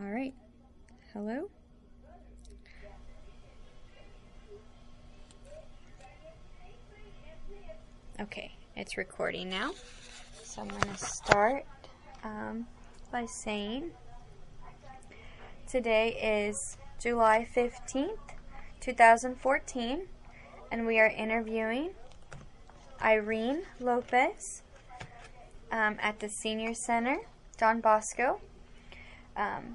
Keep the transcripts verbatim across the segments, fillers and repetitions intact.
All right. Hello? Okay, it's recording now. So I'm going to start um, by saying today is July fifteenth, twenty fourteen, and we are interviewing Irene Lopez um, at the Senior Center, Don Bosco. Um,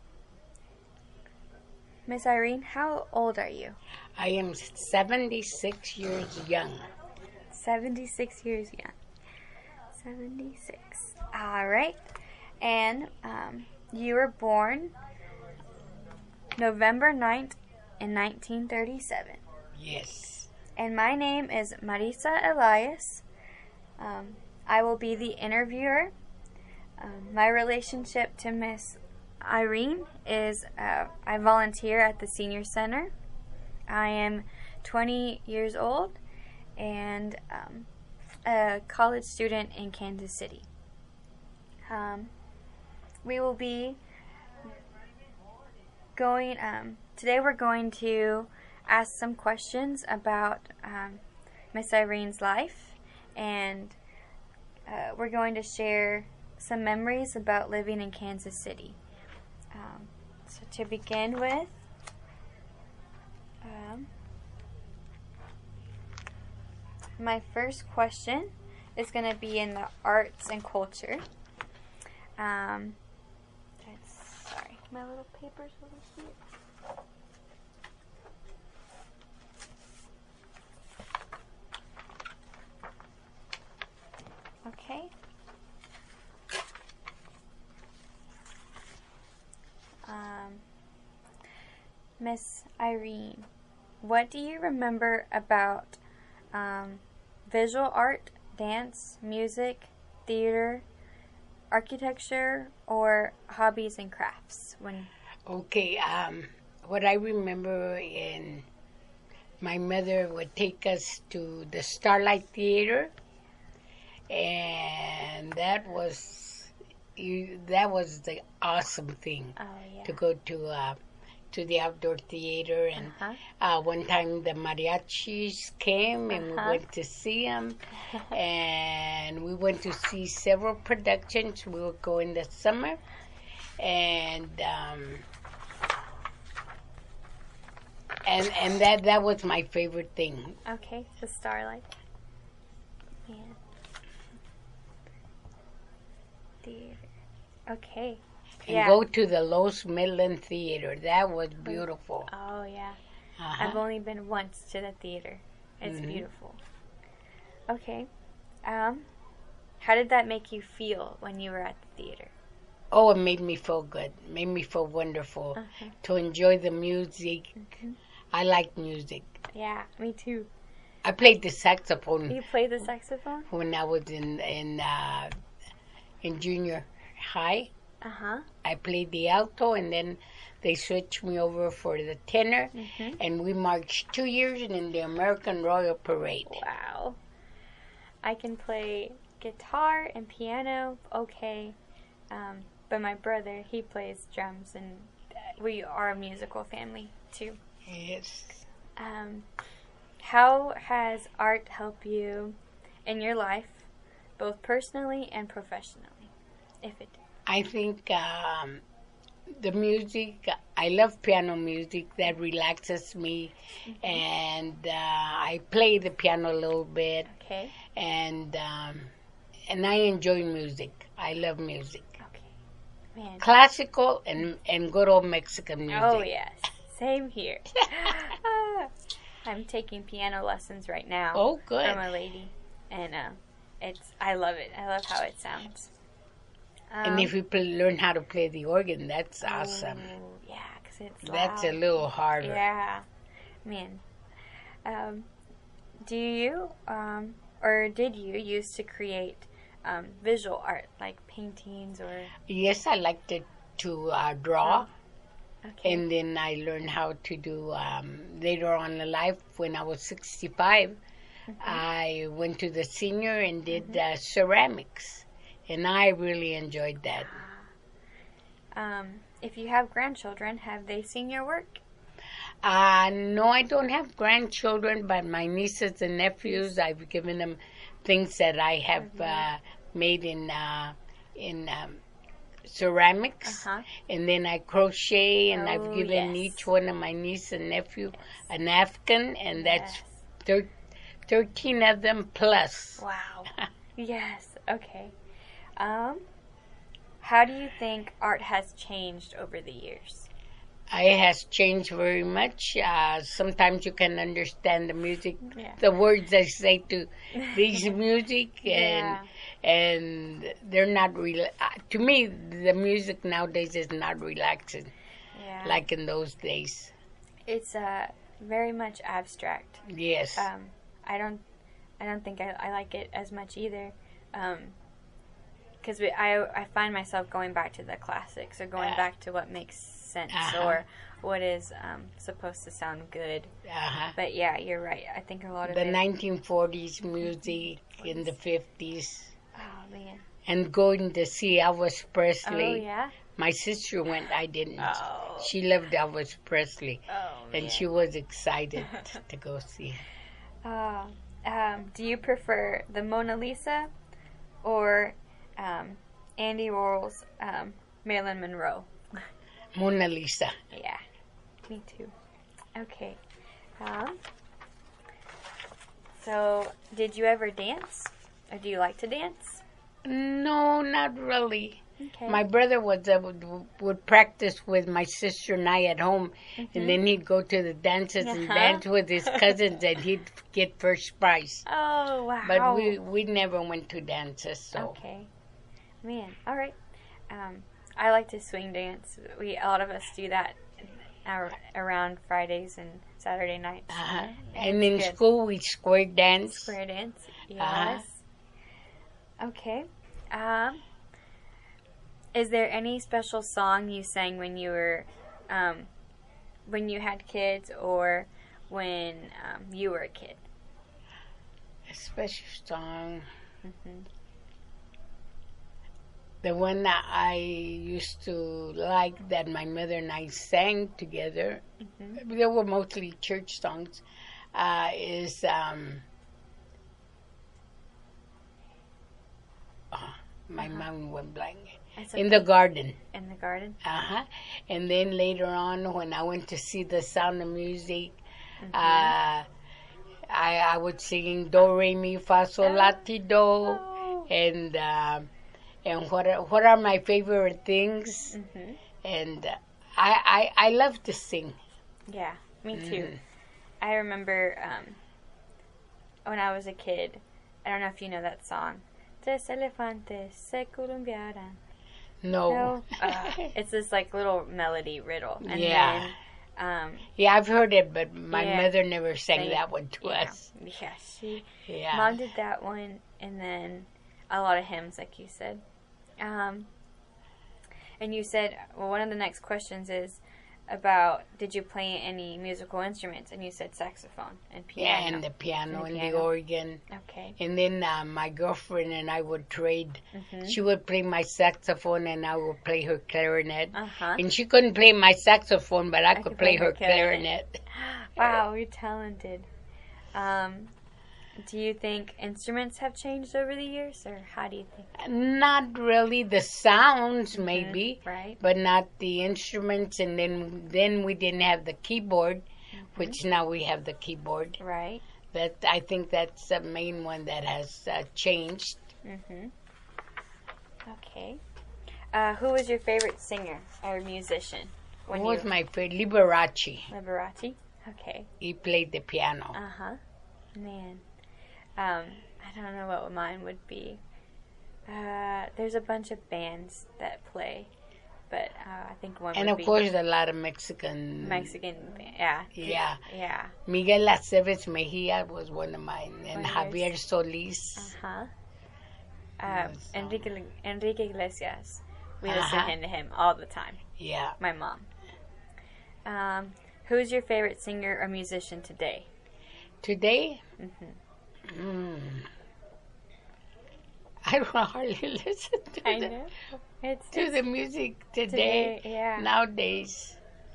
Miss Irene, how old are you? I am seventy-six years young. seventy-six years young. seventy-six. All right. And um, you were born November ninth in nineteen thirty-seven. Yes. And my name is Marisa Elias. Um, I will be the interviewer. Um, my relationship to Miss Irene is uh, I volunteer at the Senior Center. I am twenty years old and um, a college student in Kansas City. Um, we will be going, um, today we're going to ask some questions about um, Miss Irene's life, and uh, we're going to share some memories about living in Kansas City. Um, so to begin with, um, my first question is going to be in the arts and culture. Um, that's, sorry, my little paper's over here. Okay. Um, Miss Irene, what do you remember about um, visual art, dance, music, theater, architecture, or hobbies and crafts? When Okay, um, what I remember in my mother would take us to the Starlight Theater, and that was you, that was the awesome thing oh yeah, to go to uh, to the outdoor theater. And uh-huh. uh, one time the mariachis came and Uh-huh. we went to see them, and we went to see several productions. We would go in the summer, and um, and and that that was my favorite thing. Okay, the Starlight. Yeah. Theater. Okay. And yeah. go to the Los Midland Theater. That was beautiful. Oh yeah. Uh-huh. I've only been once to the theater. It's Mhm. beautiful. Okay. Um, how did that make you feel when you were at the theater? Oh, it made me feel good. It made me feel wonderful. Uh-huh. To enjoy the music. Mhm. I like music. Yeah, me too. I played the saxophone You play the saxophone? when I was in in uh, in junior high. Uh-huh. I played the alto, and then they switched me over for the tenor, Mhm. and we marched two years in the American Royal Parade. Wow. I can play guitar and piano, okay. Um, but my brother, he plays drums, and we are a musical family too. Yes. Um, how has art helped you in your life, both personally and professionally, if it did? I think um, the music, I love piano music. That relaxes me. Mm-hmm. And uh, I play the piano a little bit. Okay. And um, and I enjoy music. I love music. Okay. Man. Classical and, and good old Mexican music. Oh, yes. Same here. Ah, I'm taking piano lessons right now. Oh, good. From a lady. And uh, it's I love it. I love how it sounds. Um, And if you play, learn how to play the organ, that's awesome. oh, yeah, because it's That's a loud. little harder. Yeah. Man. Um, do you, um, or did you used to create um, visual art, like paintings or... Yes, I like to, to uh, draw. Okay. And then I learned how to do, um, later on in life, when I was sixty-five, Mhm. I went to the senior and did uh, ceramics. And I really enjoyed that. Um, if you have grandchildren, have they seen your work? Uh, no, I don't have grandchildren, but my nieces and nephews, I've given them things that I have uh, made in uh, in um, ceramics. Uh-huh. And then I crochet, and Oh, I've given yes. each one of my niece and nephew a napkin, and that's Yes. thir- thirteen of them plus. Wow. Yes. Okay. Um, how do you think art has changed over the years? It has changed very much. Uh, sometimes you can understand the music, Yeah. the words I say to these music, and Yeah. and they're not real. Uh, to me, the music nowadays is not relaxing Yeah. like in those days. It's uh very much abstract. Yes. Um, I don't, I don't think I, I like it as much either. Um, because I I find myself going back to the classics, or going Uh, back to what makes sense, uh-huh. or what is um supposed to sound good. Uh-huh. But yeah, you're right. I think a lot of The it. nineteen forties music in the fifties. Oh man. And going to see Elvis Presley. Oh yeah. My sister went, I didn't. Oh. She loved Elvis Presley. Oh man. And she was excited to go see him. Uh, um, do you prefer the Mona Lisa or um, Andy Warhol's um, Marilyn Monroe? Mona Lisa. Yeah, me too. Okay. Um, so, did you ever dance? Or do you like to dance? No, not really. Okay. My brother was uh, would, would practice with my sister and I at home, and then he'd go to the dances and Uh-huh. dance with his cousins, and he'd get first prize. Oh, wow. But we we never went to dances, so Okay. Man, all right. Um, I like to swing dance. We, a lot of us do that ar- around Fridays and Saturday nights. uh-huh. And And it's in good. school we square dance. Square dance. Yes. Uh-huh. Okay. Um, is there any special song you sang when you were, um, when you had kids, or when um, you were a kid? A special song. Mm-hmm. The one that I used to like that my mother and I sang together, Mm-hmm. they were mostly church songs, uh, is um, oh, my Uh-huh. mind went blank. It's In okay. the Garden. In the garden. Uh-huh. And then later on, when I went to see The Sound of Music, Mm-hmm. uh, I, I would sing Do, Re, Mi, Fa, Sol, La, Ti, Do. Oh. And um, and what are, what are my favorite things? Mm-hmm. And uh, I, I I love to sing. Yeah, me too. Mhm. I remember um, when I was a kid. I don't know if you know that song. Tres elefantes se columpiaran. No. No, uh, it's this like little melody riddle, and Yeah. then um, Yeah, I've heard it, but my Yeah. mother never sang They- that one to yeah, us. yeah, she Yeah. mom did that one, and then a lot of hymns, like you said. Um, and you said, well, one of the next questions is about, did you play any musical instruments? And you said saxophone and Yeah, piano. and the piano And and the the piano. organ. Okay. And then uh, my girlfriend and I would trade. Mhm. She would play my saxophone and I would play her clarinet. Uh huh. And she couldn't play my saxophone, but I, I could, could play, play her her clarinet. clarinet. Wow, you're talented. Um, do you think instruments have changed over the years, or how do you think? Not really. The sounds, maybe, Right. but not the instruments. And then then we didn't have the keyboard, which now we have the keyboard. Right. That I think that's the main one that has uh, changed. Mhm. Okay. Uh, who was your favorite singer or musician? Who When was you my favorite? Liberace. Liberace. Okay. He played the piano. Uh huh. Man. Um, I don't know what mine would be. Uh, there's a bunch of bands that play, but uh, I think one and would of be course, a lot of Mexican. Mexican. Band. Yeah. Yeah. Yeah. Miguel Aceves Mejia was one of mine, and One of Javier yours. Solis. Uh huh. Uh, Yes, um, Enrique Enrique Iglesias. We Uh-huh. listen to him all the time. Yeah. My mom. Um, who's your favorite singer or musician today? Today, Mm-hmm. mm, I don't hardly listen to I the, know. It's, to it's the music today, today, yeah. nowadays.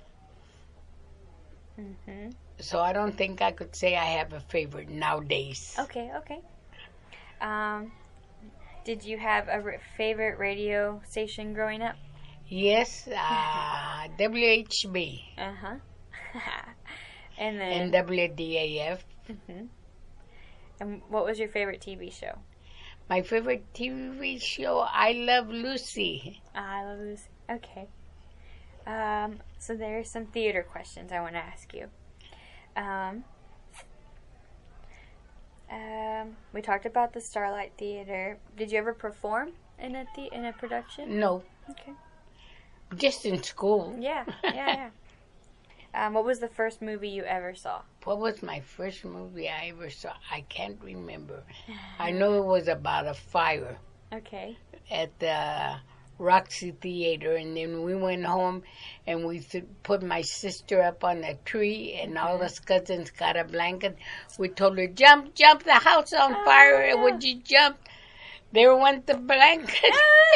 hmm So I don't think I could say I have a favorite nowadays. Okay, okay. Um, did you have a r- favorite radio station growing up? Yes, uh, W H B Uh huh. and then. and W D A F. hmm And what was your favorite T V show? My favorite T V show, I Love Lucy. Ah, I love Lucy. Okay. Um, so there's some theater questions I want to ask you. Um, um, we talked about the Starlight Theater. Did you ever perform in a the- in a production? No, Okay. just in school. Yeah, yeah, yeah. Um, what was the first movie you ever saw? What was my first movie I ever saw? I can't remember. I know it was about a fire Okay. at the Roxy Theater, and then we went home and we th- put my sister up on a tree, and all us cousins got a blanket. We told her, jump, jump, the house on Oh, fire. And no. when she jumped, there went the blanket.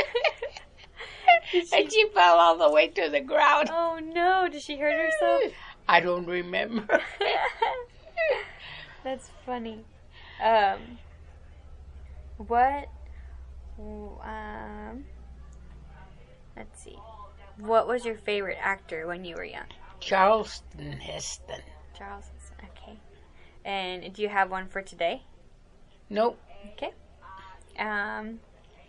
And she fell all the way to the ground. Oh no! Did she hurt herself? I don't remember. That's funny. Um, what? Um, let's see. What was your favorite actor when you were young? Charleston Heston. Charles. Okay. And do you have one for today? Nope. Okay. Um.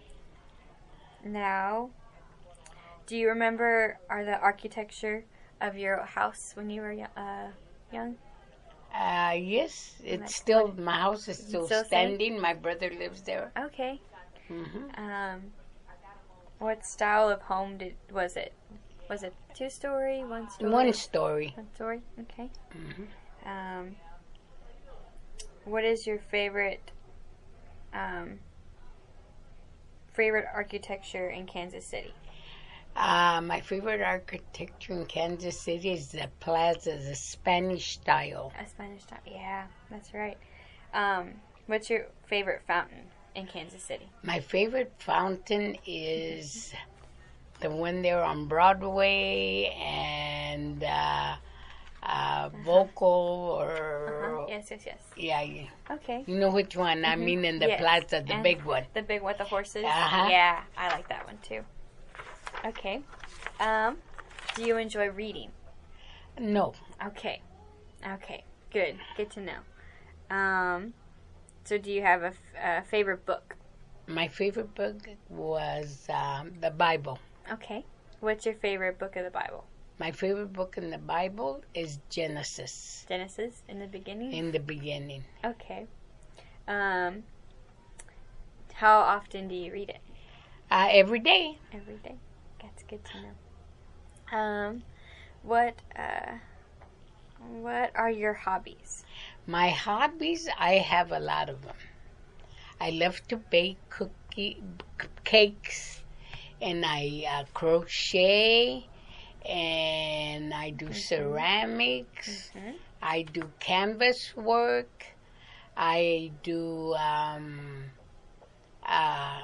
Now, do you remember are the architecture of your house when you were yo- uh, young? Uh, yes, it's That's still, my house is still, Still standing. My brother lives there. Okay. hmm Um, what style of home did was it? Was it two story, one story? One story. One story. Okay. hmm Um, what is your favorite um, favorite architecture in Kansas City? Uh, my favorite architecture in Kansas City is the plaza, the Spanish style. A Spanish style. Yeah, that's right. Um, what's your favorite fountain in Kansas City? My favorite fountain is the one there on Broadway and uh, uh, Vocal or... Uh-huh. Yes, yes, yes. Yeah, you, Okay. you know which one. I Mhm. mean in the Yes. plaza, the And big one. The big one with the horses? Uh-huh. Yeah, I like that one too. Okay. Um, do you enjoy reading? No. Okay. Okay. Good. Good to know. Um, so do you have a, f- a favorite book? My favorite book was um, the Bible. Okay. What's your favorite book of the Bible? My favorite book in the Bible is Genesis, Genesis in the beginning? in the beginning. Okay. Um, how often do you read it? Uh, every day. Every day. That's good to know. Um, what uh, what are your hobbies? My hobbies, I have a lot of them. I love to bake cookie c- cakes, and I uh, crochet, and I do ceramics. Mhm. I do canvas work. I do um, uh,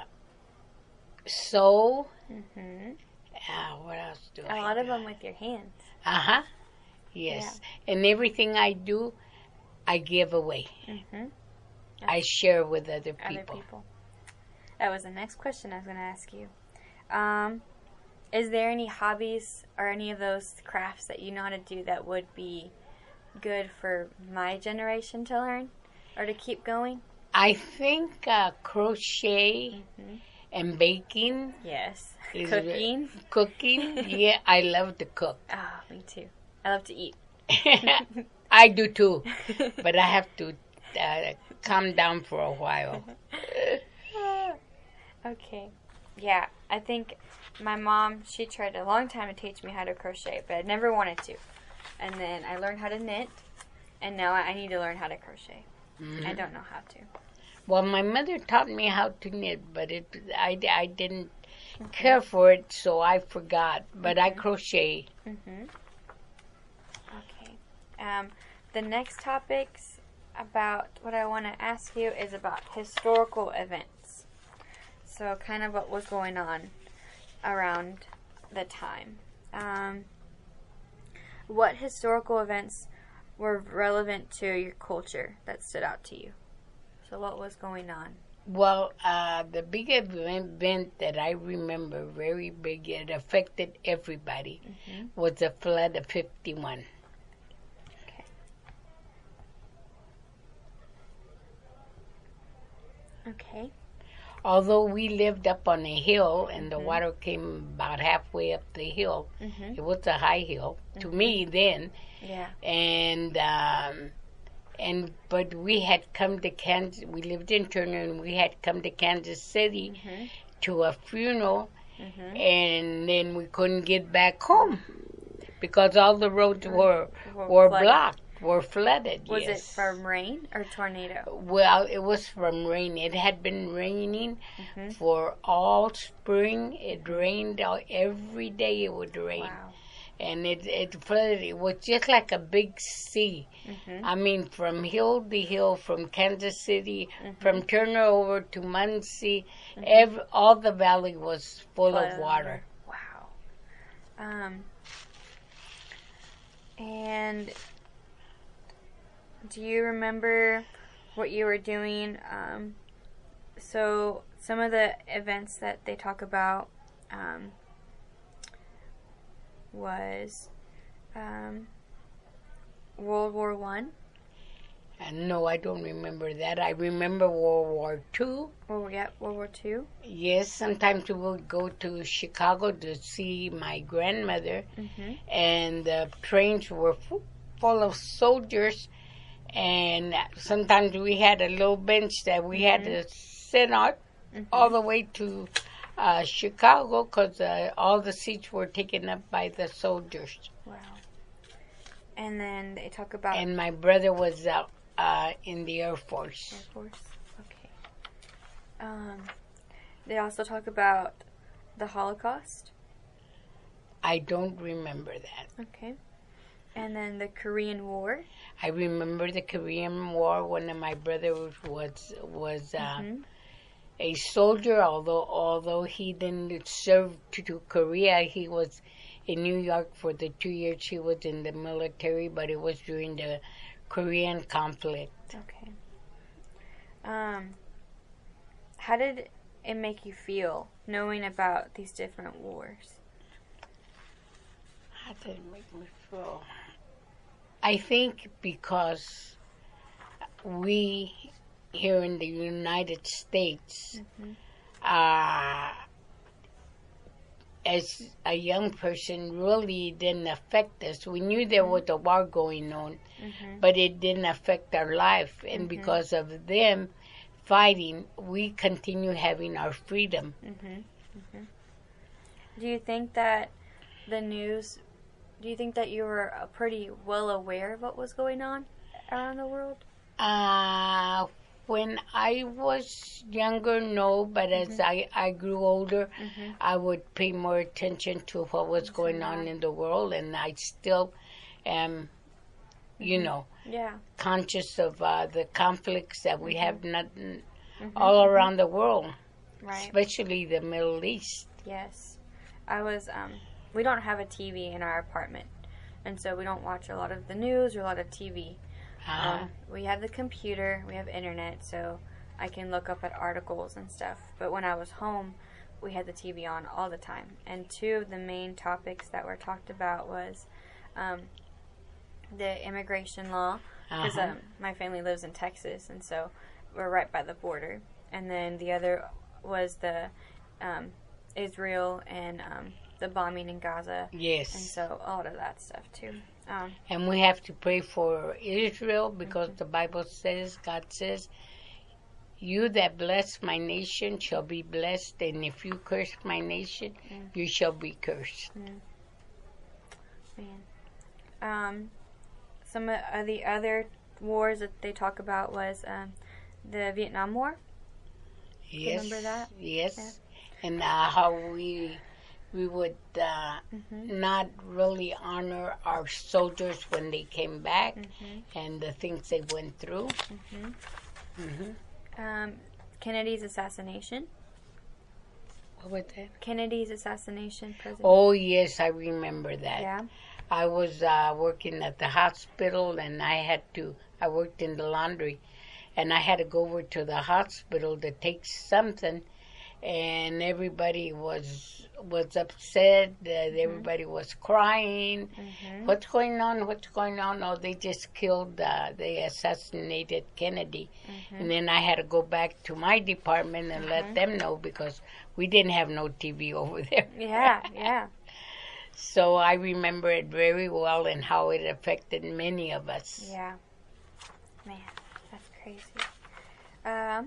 sew. Mhm. Uh, what else do A I lot do? of them with your hands. Uh huh. Yes. And everything I do, I give away. Mhm. I share with other people. Other people. That was the next question I was going to ask you. Um, is there any hobbies or any of those crafts that you know how to do that would be good for my generation to learn or to keep going? I think uh, crochet Mhm. and baking, Yes. Is Cooking. cooking. Yeah, I love to cook. Ah, me too. I love to eat. I do too, but I have to uh, calm down for a while. Okay. Yeah, I think my mom, she tried a long time to teach me how to crochet, but I never wanted to. And then I learned how to knit, and now I need to learn how to crochet. Mhm. I don't know how to. Well, my mother taught me how to knit, but it I, I didn't care for it, so I forgot. But I crochet. Mm-hmm. Okay. Um, the next topics about what I want to ask you is about historical events. so kind of what was going on around the time. Um, what historical events were relevant to your culture that stood out to you? So what was going on? Well, uh, the big event that I remember, very big, it affected everybody, mm-hmm. was the flood of fifty-one. Okay. Okay. Although we lived up on a hill and the mm-hmm. water came about halfway up the hill, mm-hmm. it was a high hill mm-hmm. to me then. Yeah. And um, and but we had come to Kansas. We lived in Turner, and we had come to Kansas City mm-hmm. to a funeral, mm-hmm. and then we couldn't get back home because all the roads were were, were blocked. Were flooded. Was yes. it from rain or tornado? Well, it was from rain. It had been raining mm-hmm. for all spring. It rained all, every day. It would rain, wow. and it it flooded. It was just like a big sea. Mm-hmm. I mean, from hill to hill, from Kansas City, mm-hmm. from Turner over to Muncie, mm-hmm. every all the valley was full Flood of water. Wow. Um. And. Do you remember what you were doing? Um, so some of the events that they talk about um, was um, World War One. And no, I don't remember that. I remember World War Two. Oh, yeah, World War Two. Yes, sometimes we would go to Chicago to see my grandmother, mm-hmm. and the trains were full, full of soldiers. And sometimes we had a little bench that we mm-hmm. had to sit on mm-hmm. all the way to uh, Chicago because uh, all the seats were taken up by the soldiers. Wow. And then they talk about... And my brother was uh, uh, in the Air Force. Air Force, okay. Um, they also talk about the Holocaust. I don't remember that. Okay. And then the Korean War. I remember the Korean War. One of my brothers was was uh, mm-hmm. a soldier. Although although he didn't serve to, to Korea, he was in New York for the two years he was in the military. But it was during the Korean conflict. Okay. Um. How did it make you feel knowing about these different wars? How did it make me feel? I think because we here in the United States, mm-hmm. uh, as a young person, really didn't affect us. We knew there was a war going on, mm-hmm. but it didn't affect our life. And mm-hmm. because of them fighting, we continue having our freedom. Mm-hmm. Mm-hmm. Do you think that the news... Do you think that you were pretty well aware of what was going on around the world? Uh, when I was younger, no. But mm-hmm. as I, I grew older, mm-hmm. I would pay more attention to what was going on in the world. And I still am, you mm-hmm. know, yeah. conscious of uh, the conflicts that we mm-hmm. have not, mm-hmm. all mm-hmm. around the world, right. especially the Middle East. Yes. I was... Um, We don't have a T V in our apartment, and so we don't watch a lot of the news or a lot of T V. Uh-huh. Um, we have the computer, we have internet, so I can look up at articles and stuff. But when I was home, we had the T V on all the time. And two of the main topics that were talked about was um, the immigration law, because uh-huh. um, my family lives in Texas, and so we're right by the border. And then the other was the um, Israel and... Um, the bombing in Gaza. Yes. And so all of that stuff too. Um, and we have to pray for Israel because mm-hmm. the Bible says, God says, you that bless my nation shall be blessed, and if you curse my nation, mm. you shall be cursed. Mm. Man. Um, some of the other wars that they talk about was um, the Vietnam War. Yes. Remember that? Yes. Yeah. And uh, how we... We would uh, mm-hmm. not really honor our soldiers when they came back mm-hmm. and the things they went through. Mm-hmm. Mm-hmm. Um, Kennedy's assassination. What was that? Kennedy's assassination, President. Oh, yes, I remember that. Yeah. I was uh, working at the hospital, and I had to, I worked in the laundry, and I had to go over to the hospital to take something, and everybody was was upset. Uh, mm-hmm. Everybody was crying. Mm-hmm. What's going on? What's going on? Oh, they just killed, uh, they assassinated Kennedy. Mm-hmm. And then I had to go back to my department and mm-hmm. let them know because we didn't have no T V over there. Yeah, yeah. So I remember it very well and how it affected many of us. Yeah. Man, that's crazy. Um,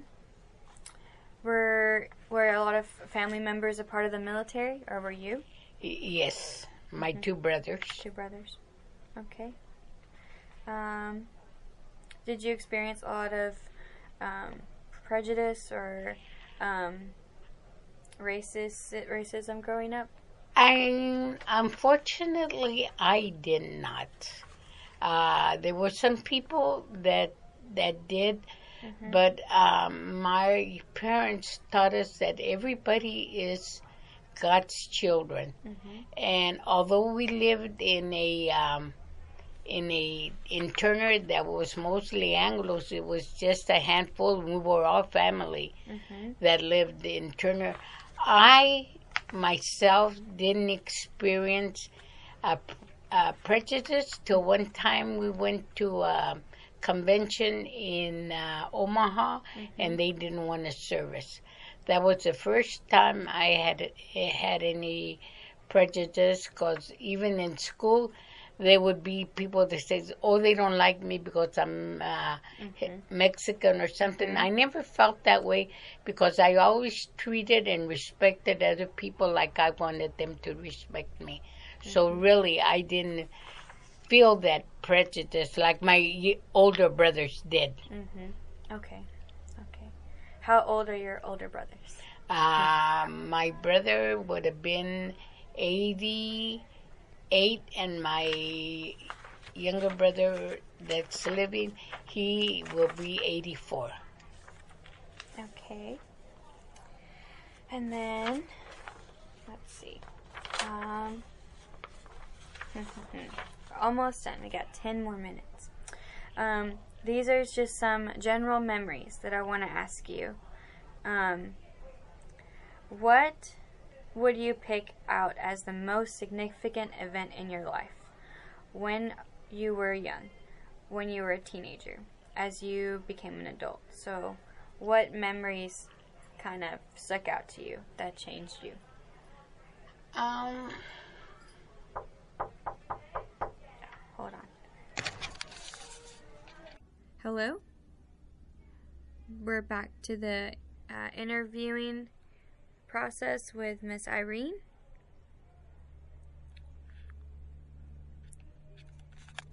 were were a lot of family members a part of the military, or were you? Y- yes, my mm-hmm. two brothers. Two brothers. Okay. Um, did you experience a lot of um, prejudice or um, racist racism growing up? I unfortunately I did not. Uh, there were some people that that did, mm-hmm. but um, my parents taught us that everybody is God's children, mm-hmm. and although we lived in a um, in a in Turner that was mostly Anglos, it was just a handful. We were all family mm-hmm. that lived in Turner. I myself didn't experience a, a prejudice till one time we went to a convention in uh, Omaha mm-hmm. and they didn't want a service. That was the first time I had had any prejudice because even in school there would be people that say, oh, they don't like me because I'm uh, mm-hmm. Mexican or something. Mm-hmm. I never felt that way because I always treated and respected other people like I wanted them to respect me. Mm-hmm. So really, I didn't feel that prejudice like my older brothers did. Mm-hmm. Okay. Okay. How old are your older brothers? Uh, my brother would have been eighty. Eight, and my younger brother that's living, he will be eighty-four. Okay. And then, let's see. Um, almost done. We got ten more minutes. Um, these are just some general memories that I want to ask you. Um, what would you pick out as the most significant event in your life when you were young, when you were a teenager, as you became an adult? So what memories kind of stuck out to you that changed you? Um, Hold on. Hello? We're back to the uh, interviewing process with Miss Irene.